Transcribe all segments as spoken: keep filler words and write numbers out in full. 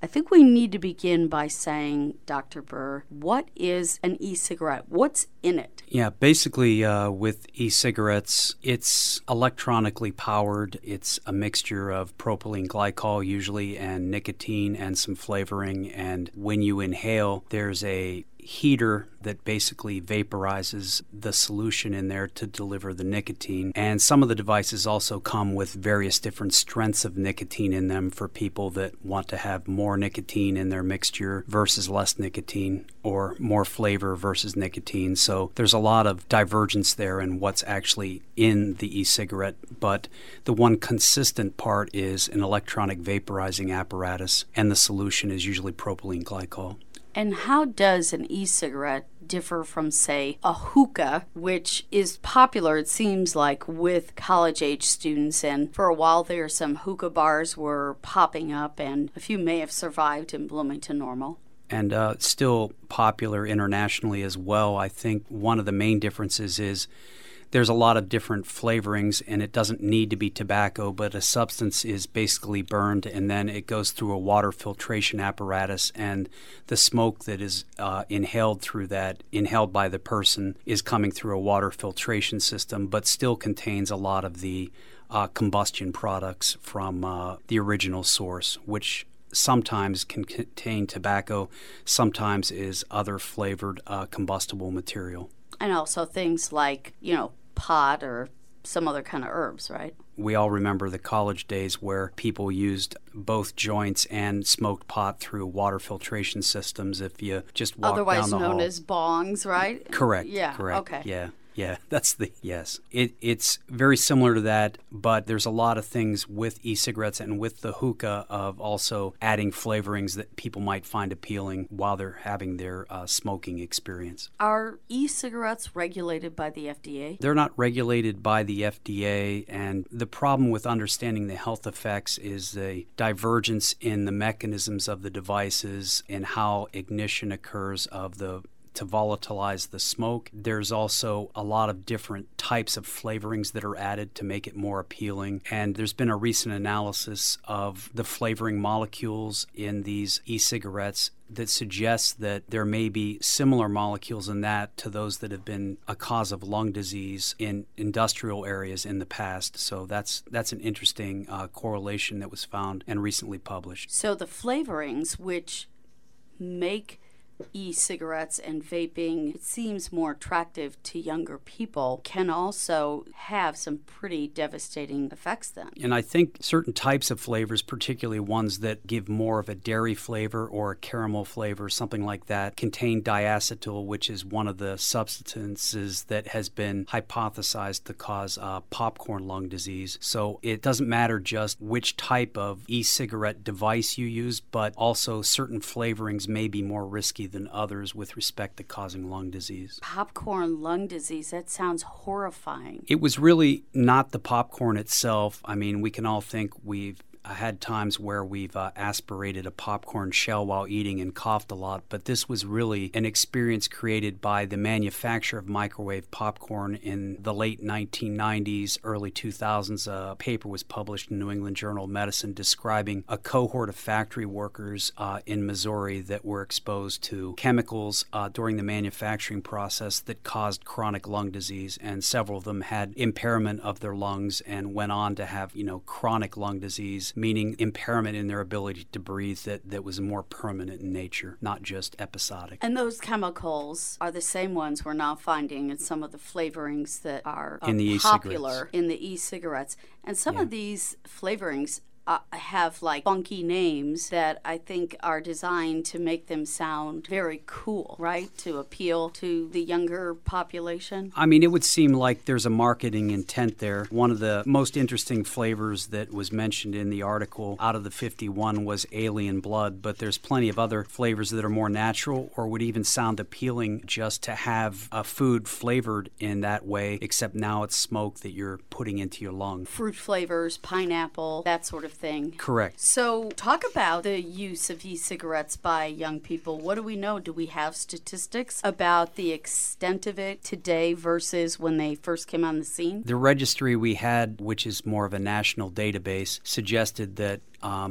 I think we need to begin by saying, Doctor Burr, what is an e-cigarette? What's in it? Yeah, basically uh, with e-cigarettes, it's electronically powered. It's a mixture of propylene glycol usually and nicotine and some flavoring. And when you inhale, there's a heater that basically vaporizes the solution in there to deliver the nicotine. And some of the devices also come with various different strengths of nicotine in them for people that want to have more nicotine in their mixture versus less nicotine, or more flavor versus nicotine. So there's a lot of divergence there in what's actually in the e-cigarette, but the one consistent part is an electronic vaporizing apparatus, and the solution is usually propylene glycol. And how does an e-cigarette differ from, say, a hookah, which is popular, it seems like, with college-age students? And for a while there, some hookah bars were popping up, and a few may have survived in Bloomington Normal. And uh, still popular internationally as well. I think one of the main differences is there's a lot of different flavorings, and it doesn't need to be tobacco, but a substance is basically burned, and then it goes through a water filtration apparatus, and the smoke that is uh, inhaled through that, inhaled by the person, is coming through a water filtration system, but still contains a lot of the uh, combustion products from uh, the original source, which sometimes can contain tobacco, sometimes is other flavored uh, combustible material. And also things like, you know, pot or some other kind of herbs, right? We all remember the college days where people used both joints and smoked pot through water filtration systems. If you just walk Otherwise down the known hall. as bongs, right? Correct. Yeah. Correct. Okay. Yeah. Yeah, that's the, yes. It, it's very similar to that, but there's a lot of things with e-cigarettes and with the hookah of also adding flavorings that people might find appealing while they're having their uh, smoking experience. Are e-cigarettes regulated by the F D A? They're not regulated by the F D A, and the problem with understanding the health effects is the divergence in the mechanisms of the devices and how ignition occurs of the to volatilize the smoke. There's also a lot of different types of flavorings that are added to make it more appealing. And there's been a recent analysis of the flavoring molecules in these e-cigarettes that suggests that there may be similar molecules in that to those that have been a cause of lung disease in industrial areas in the past. So that's that's an interesting uh, correlation that was found and recently published. So the flavorings which make e-cigarettes and vaping, it seems more attractive to younger people, can also have some pretty devastating effects then. And I think certain types of flavors, particularly ones that give more of a dairy flavor or a caramel flavor, something like that, contain diacetyl, which is one of the substances that has been hypothesized to cause uh, popcorn lung disease. So it doesn't matter just which type of e-cigarette device you use, but also certain flavorings may be more risky than others with respect to causing lung disease. Popcorn lung disease, that sounds horrifying. It was really not the popcorn itself. I mean, we can all think we've had times where we've uh, aspirated a popcorn shell while eating and coughed a lot, but this was really an experience created by the manufacturer of microwave popcorn in the late nineteen nineties, early two thousands. A paper was published in New England Journal of Medicine describing a cohort of factory workers uh, in Missouri that were exposed to chemicals uh, during the manufacturing process that caused chronic lung disease, and several of them had impairment of their lungs and went on to have, you know, chronic lung disease, meaning impairment in their ability to breathe that, that was more permanent in nature, not just episodic. And those chemicals are the same ones we're now finding in some of the flavorings that are uh, in the popular in the e-cigarettes. And some Yeah. of these flavorings Uh, have like funky names that I think are designed to make them sound very cool, right? To appeal to the younger population. I mean, it would seem like there's a marketing intent there. One of the most interesting flavors that was mentioned in the article out of the fifty-one was alien blood, but there's plenty of other flavors that are more natural or would even sound appealing just to have a food flavored in that way, except now it's smoke that you're putting into your lung. Fruit flavors, pineapple, that sort of thing. Correct. So talk about the use of e-cigarettes by young people. What do we know? Do we have statistics about the extent of it today versus when they first came on the scene? The registry we had, which is more of a national database, suggested that um,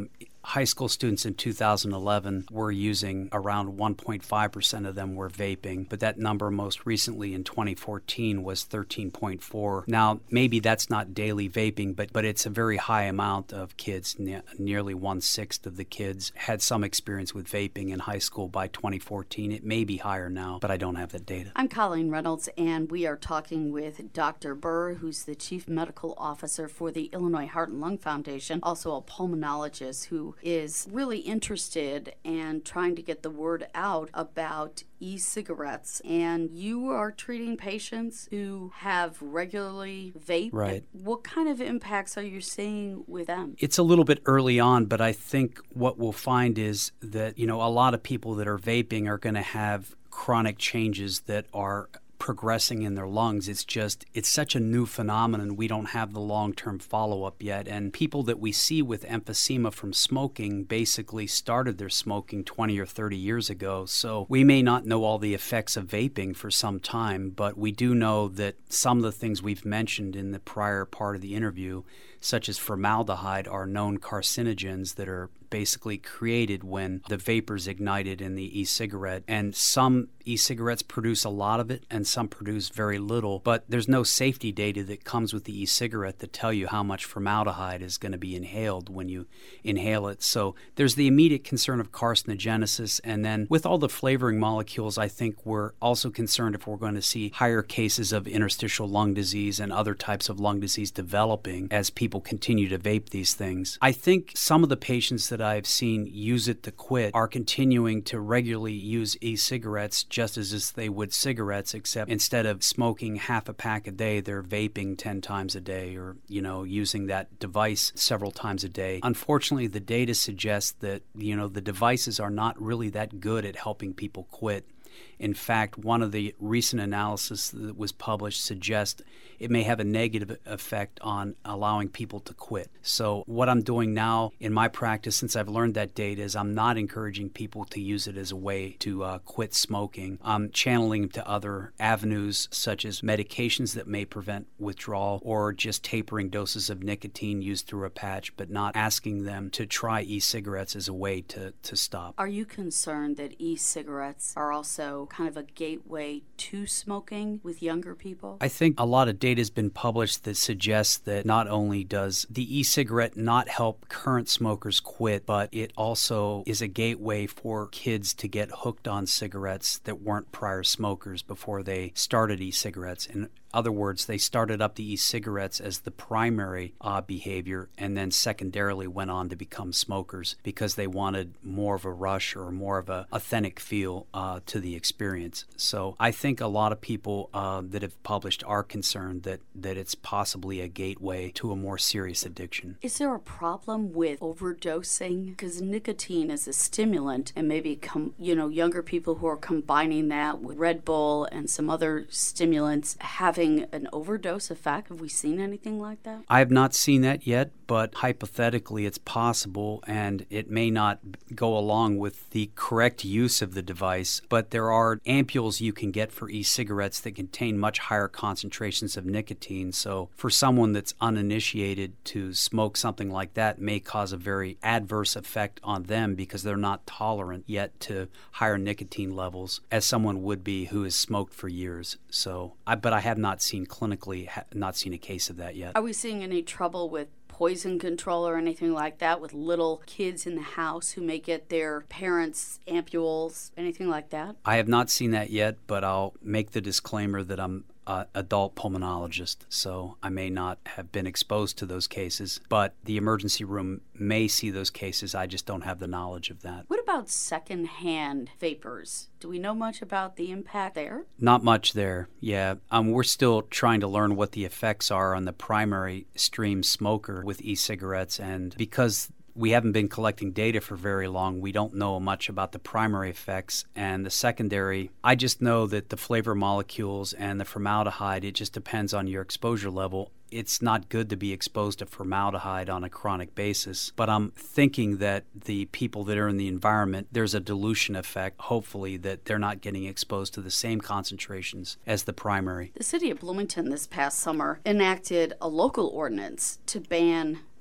high school students in two thousand eleven were using around one point five percent of them were vaping, but that number most recently in twenty fourteen was thirteen point four. Now, maybe that's not daily vaping, but, but it's a very high amount of kids. Ne- nearly one-sixth of the kids had some experience with vaping in high school by twenty fourteen. It may be higher now, but I don't have that data. I'm Colleen Reynolds, and we are talking with Doctor Burr, who's the Chief Medical Officer for the Illinois Heart and Lung Foundation, also a pulmonologist who is really interested and trying to get the word out about e-cigarettes. And you are treating patients who have regularly vaped. Right. What kind of impacts are you seeing with them? It's a little bit early on, but I think what we'll find is that, you know, a lot of people that are vaping are going to have chronic changes that are progressing in their lungs. It's just, it's such a new phenomenon. We don't have the long-term follow-up yet. And people that we see with emphysema from smoking basically started their smoking twenty or thirty years ago. So we may not know all the effects of vaping for some time, but we do know that some of the things we've mentioned in the prior part of the interview, such as formaldehyde, are known carcinogens that are basically created when the vapor's ignited in the e-cigarette. And some e-cigarettes produce a lot of it and some produce very little, but there's no safety data that comes with the e-cigarette that tell you how much formaldehyde is going to be inhaled when you inhale it. So there's the immediate concern of carcinogenesis, and then with all the flavoring molecules, I think we're also concerned if we're going to see higher cases of interstitial lung disease and other types of lung disease developing as people continue to vape these things. I think some of the patients that I've seen use it to quit are continuing to regularly use e-cigarettes just as if they would cigarettes, except instead of smoking half a pack a day, they're vaping ten times a day, or, you know, using that device several times a day. Unfortunately, the data suggests that, you know, the devices are not really that good at helping people quit. In fact, one of the recent analysis that was published suggests it may have a negative effect on allowing people to quit. So what I'm doing now in my practice, since I've learned that data, is I'm not encouraging people to use it as a way to uh, quit smoking. I'm channeling them to other avenues, such as medications that may prevent withdrawal, or just tapering doses of nicotine used through a patch, but not asking them to try e-cigarettes as a way to, to stop. Are you concerned that e-cigarettes are also kind of a gateway to smoking with younger people? I think a lot of data has been published that suggests that not only does the e-cigarette not help current smokers quit, but it also is a gateway for kids to get hooked on cigarettes that weren't prior smokers before they started e-cigarettes. In other words, they started up the e-cigarettes as the primary uh, behavior, and then secondarily went on to become smokers because they wanted more of a rush or more of a authentic feel uh, to the experience. So I think a lot of people uh, that have published are concerned that, that it's possibly a gateway to a more serious addiction. Is there a problem with overdosing? Because nicotine is a stimulant, and maybe com- you know younger people who are combining that with Red Bull and some other stimulants having an overdose effect. Have we seen anything like that? I have not seen that yet, but hypothetically it's possible, and it may not go along with the correct use of the device, but there are ampules you can get for e-cigarettes that contain much higher concentrations of nicotine. So for someone that's uninitiated, to smoke something like that may cause a very adverse effect on them because they're not tolerant yet to higher nicotine levels as someone would be who has smoked for years. So, I, but I have not seen clinically, ha- not seen a case of that yet. Are we seeing any trouble with poison control or anything like that with little kids in the house who may get their parents' ampules, anything like that? I have not seen that yet, but I'll make the disclaimer that I'm Uh, adult pulmonologist, so I may not have been exposed to those cases, but the emergency room may see those cases. I just don't have the knowledge of that. What about secondhand vapors? Do we know much about the impact there? Not much there, yeah. Um, we're still trying to learn what the effects are on the primary stream smoker with e-cigarettes, and because we haven't been collecting data for very long, we don't know much about the primary effects. And the secondary, I just know that the flavor molecules and the formaldehyde, it just depends on your exposure level. It's not good to be exposed to formaldehyde on a chronic basis, but I'm thinking that the people that are in the environment, there's a dilution effect, hopefully, that they're not getting exposed to the same concentrations as the primary. The city of Bloomington this past summer enacted a local ordinance to ban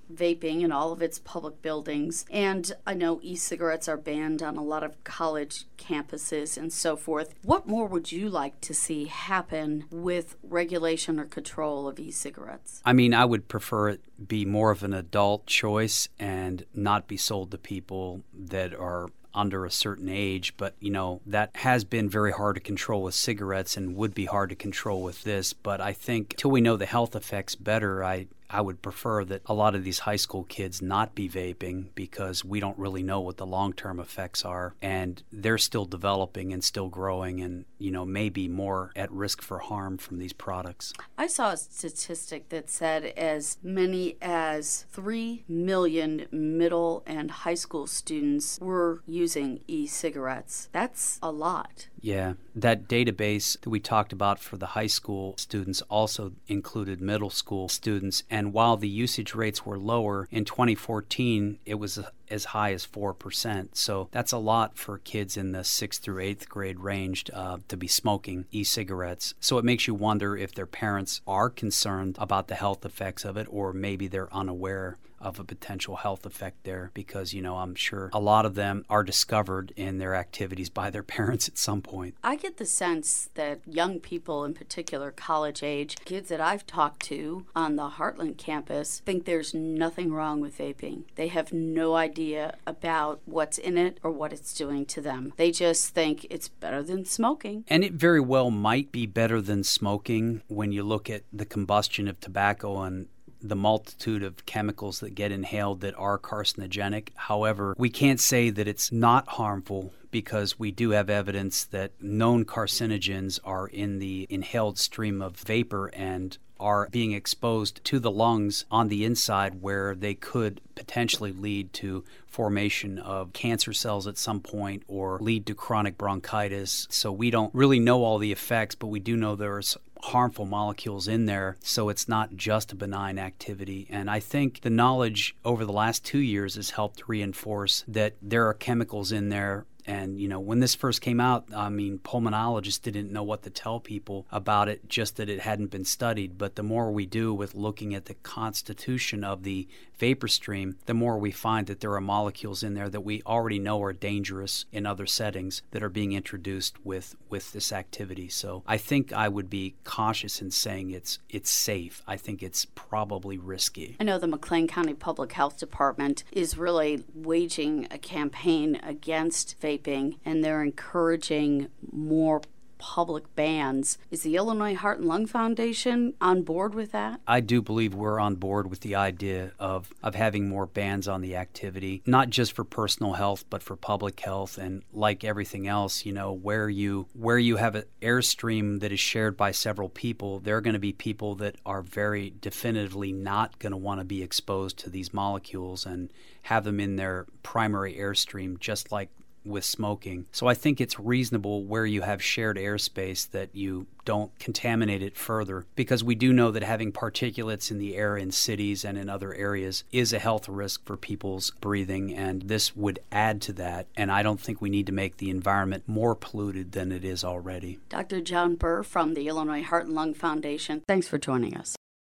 vaping in all of its public buildings. And I know e-cigarettes are banned on a lot of college campuses and so forth. What more would you like to see happen with regulation or control of e-cigarettes? I mean, I would prefer it be more of an adult choice and not be sold to people that are under a certain age, but you know, that has been very hard to control with cigarettes and would be hard to control with this. But I think till we know the health effects better, I I would prefer that a lot of these high school kids not be vaping, because we don't really know what the long-term effects are, and they're still developing and still growing and, you know, maybe more at risk for harm from these products. I saw a statistic that said as many as three million middle and high school students were using e-cigarettes. That's a lot. Yeah, that database that we talked about for the high school students also included middle school students. And while the usage rates were lower, in twenty fourteen, it was as high as four percent. So that's a lot for kids in the sixth through eighth grade range uh, to be smoking e-cigarettes. So it makes you wonder if their parents are concerned about the health effects of it, or maybe they're unaware of a potential health effect there, because, you know, I'm sure a lot of them are discovered in their activities by their parents at some point. I get the sense that young people, in particular college age, kids that I've talked to on the Heartland campus, think there's nothing wrong with vaping. They have no idea about what's in it or what it's doing to them. They just think it's better than smoking. And it very well might be better than smoking when you look at the combustion of tobacco and the multitude of chemicals that get inhaled that are carcinogenic. However, we can't say that it's not harmful, because we do have evidence that known carcinogens are in the inhaled stream of vapor and are being exposed to the lungs on the inside, where they could potentially lead to formation of cancer cells at some point or lead to chronic bronchitis. So we don't really know all the effects, but we do know there's harmful molecules in there, so it's not just a benign activity. And I think the knowledge over the last two years has helped reinforce that there are chemicals in there. And, you know, when this first came out, I mean, pulmonologists didn't know what to tell people about it, just that it hadn't been studied. But the more we do with looking at the constitution of the vapor stream, the more we find that there are molecules in there that we already know are dangerous in other settings that are being introduced with, with this activity. So I think I would be cautious in saying it's it's safe. I think it's probably risky. I know the McLean County Public Health Department is really waging a campaign against vaping, and they're encouraging more public bans. Is the Illinois Heart and Lung Foundation on board with that? I do believe we're on board with the idea of, of having more bans on the activity, not just for personal health, but for public health. And like everything else, you know, where you where you have an airstream that is shared by several people, there are going to be people that are very definitively not going to want to be exposed to these molecules and have them in their primary airstream, just like with smoking. So I think it's reasonable where you have shared airspace that you don't contaminate it further, because we do know that having particulates in the air in cities and in other areas is a health risk for people's breathing, and this would add to that. And I don't think we need to make the environment more polluted than it is already. Doctor John Burr from the Illinois Heart and Lung Foundation, thanks for joining us.